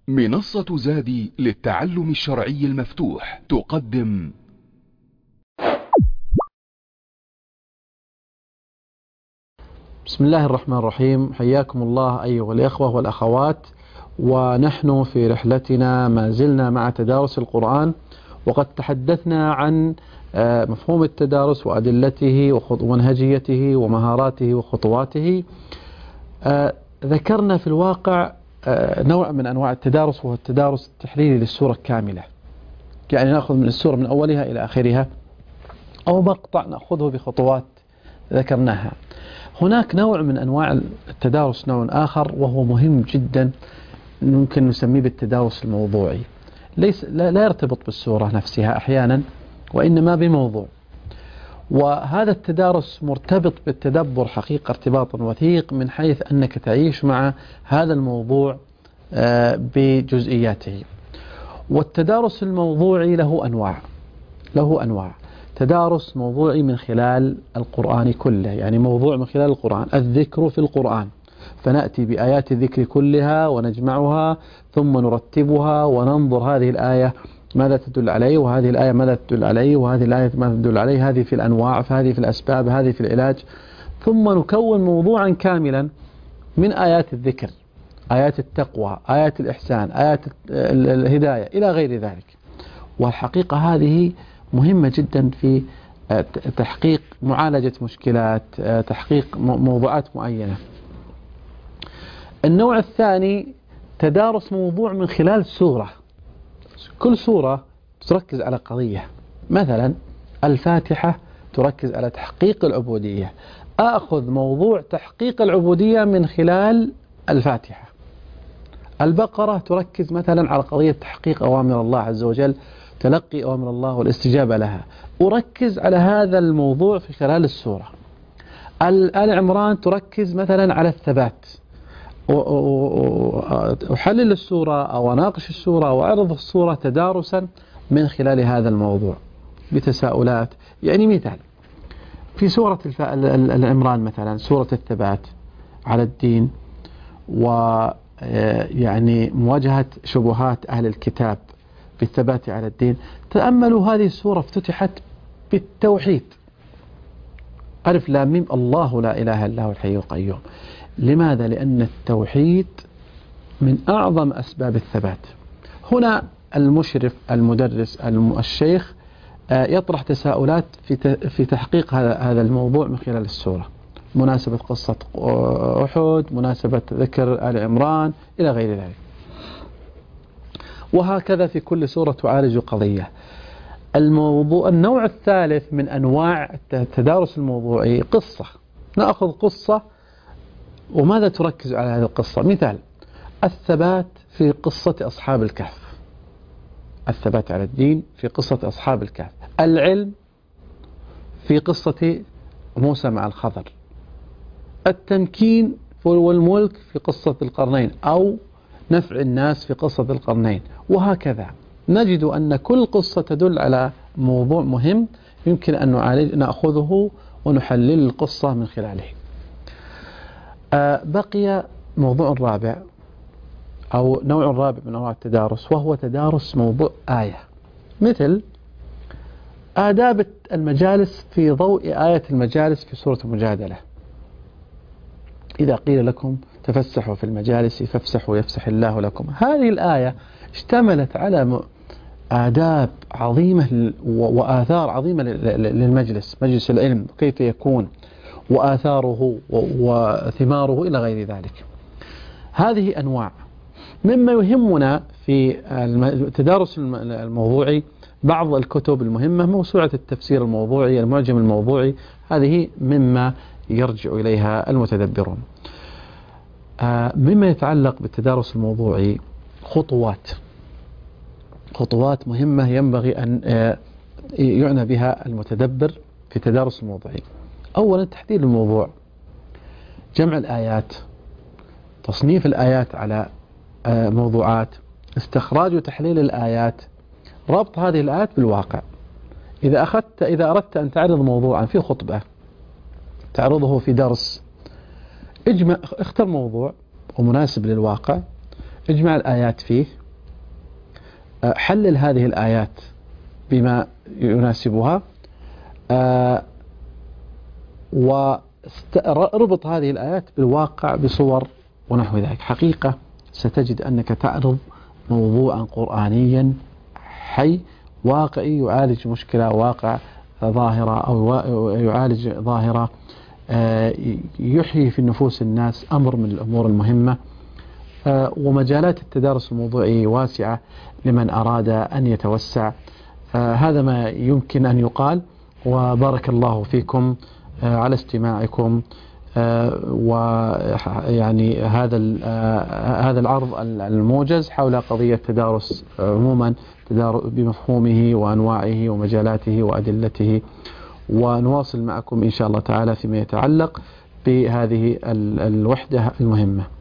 منصة زادي للتعلم الشرعي المفتوح تقدم. بسم الله الرحمن الرحيم. حياكم الله أيها الإخوة والأخوات، ونحن في رحلتنا ما زلنا مع تدارس القرآن، وقد تحدثنا عن مفهوم التدارس وأدلته ومنهجيته ومهاراته وخطواته. ذكرنا في الواقع نوع من أنواع التدارس، وهو التدارس التحليلي للسورة كاملة، يعني نأخذ من السورة من أولها إلى آخرها، أو مقطع نأخذه بخطوات ذكرناها. هناك نوع من أنواع التدارس، نوع آخر وهو مهم جدا، ممكن نسميه بالتدارس الموضوعي. لا يرتبط بالسورة نفسها أحيانا، وإنما بموضوع. وهذا التدارس مرتبط بالتدبر حقيقة ارتباطا وثيق، من حيث أنك تعيش مع هذا الموضوع بجزئياته. والتدارس الموضوعي له أنواع. تدارس موضوعي من خلال القرآن كله، يعني موضوع من خلال القرآن، الذكر في القرآن، فنأتي بآيات الذكر كلها ونجمعها ثم نرتبها وننظر هذه الآية ماذا تدل عليه، وهذه الآية ماذا تدل عليه، وهذه الآية ماذا تدل عليه، هذه في الأنواع، فهذه في الأسباب، هذه في العلاج. ثم نكون موضوعا كاملا من آيات الذكر، آيات التقوى، آيات الإحسان، آيات الهداية إلى غير ذلك. والحقيقة هذه مهمة جدا في تحقيق معالجة مشكلات، تحقيق موضوعات معينة. النوع الثاني تدارس موضوع من خلال سورة، كل سورة تركز على قضية. مثلا الفاتحة تركز على تحقيق العبودية، أخذ موضوع تحقيق العبودية من خلال الفاتحة. البقرة تركز مثلا على قضية تحقيق أوامر الله عز وجل، تلقي أوامر الله والاستجابة لها، أركز على هذا الموضوع في خلال السورة. آل عمران تركز مثلا على الثبات، أحلل السورة أو أناقش السورة وأعرض السورة تدارسا من خلال هذا الموضوع بتساؤلات. يعني مثال في سورة العمران مثلا، سورة الثبات على الدين، ويعني مواجهة شبهات أهل الكتاب بالثبات على الدين. تأملوا هذه السورة افتتحت بالتوحيد، ألف لام ميم الله لا إله إلا هو الحي القيوم. لماذا؟ لأن التوحيد من أعظم أسباب الثبات. هنا المشرف المدرس الشيخ يطرح تساؤلات في تحقيق هذا الموضوع من خلال السورة، مناسبة قصة أحد، مناسبة ذكر آل عمران إلى غير ذلك. وهكذا في كل سورة تعالج قضية. النوع الثالث من أنواع التدارس الموضوعي قصة، نأخذ قصة وماذا تركز على هذه القصة. مثال الثبات في قصة أصحاب الكهف، الثبات على الدين في قصة أصحاب الكهف، العلم في قصة موسى مع الخضر، التمكين والملك في قصة القرنين، أو نفع الناس في قصة القرنين، وهكذا. نجد أن كل قصة تدل على موضوع مهم يمكن أن نأخذه ونحلل القصة من خلاله. بقي موضوع رابع أو نوع رابع من أنواع التدارس، وهو تدارس موضوع آية، مثل آداب المجالس في ضوء آية المجالس في سورة المجادلة. إذا قيل لكم تفسحوا في المجالس فافسحوا يفسح الله لكم، هذه الآية اشتملت على آداب عظيمة وآثار عظيمة للمجلس، مجلس العلم، كيف يكون وآثاره وثماره إلى غير ذلك. هذه أنواع. مما يهمنا في التدارس الموضوعي بعض الكتب المهمة، موسوعة التفسير الموضوعي، المعجم الموضوعي، هذه مما يرجع إليها المتدبرون. مما يتعلق بالتدارس الموضوعي خطوات مهمة ينبغي أن يعنى بها المتدبر في التدارس الموضوعي. أولا تحديد الموضوع، جمع الآيات، تصنيف الآيات على موضوعات، استخراج وتحليل الآيات، ربط هذه الآيات بالواقع. إذا أردت أن تعرض موضوعا في خطبة، تعرضه في درس، اختر موضوع ومناسب للواقع، اجمع الآيات فيه، حلل هذه الآيات بما يناسبها، وربط هذه الآيات بالواقع بصور ونحو ذلك. حقيقة ستجد أنك تعرض موضوعا قرآنيا حي واقعي يعالج مشكلة واقع ظاهرة، أو يعالج ظاهرة يحيي في نفوس الناس أمر من الأمور المهمة. ومجالات التدارس الموضوعي واسعة لمن أراد أن يتوسع. هذا ما يمكن أن يقال، وبارك الله فيكم على استماعكم. ويعني هذا العرض الموجز حول قضية التدارس عموما بمفهومه وأنواعه ومجالاته وأدلته، ونواصل معكم إن شاء الله تعالى فيما يتعلق بهذه الوحدة المهمة.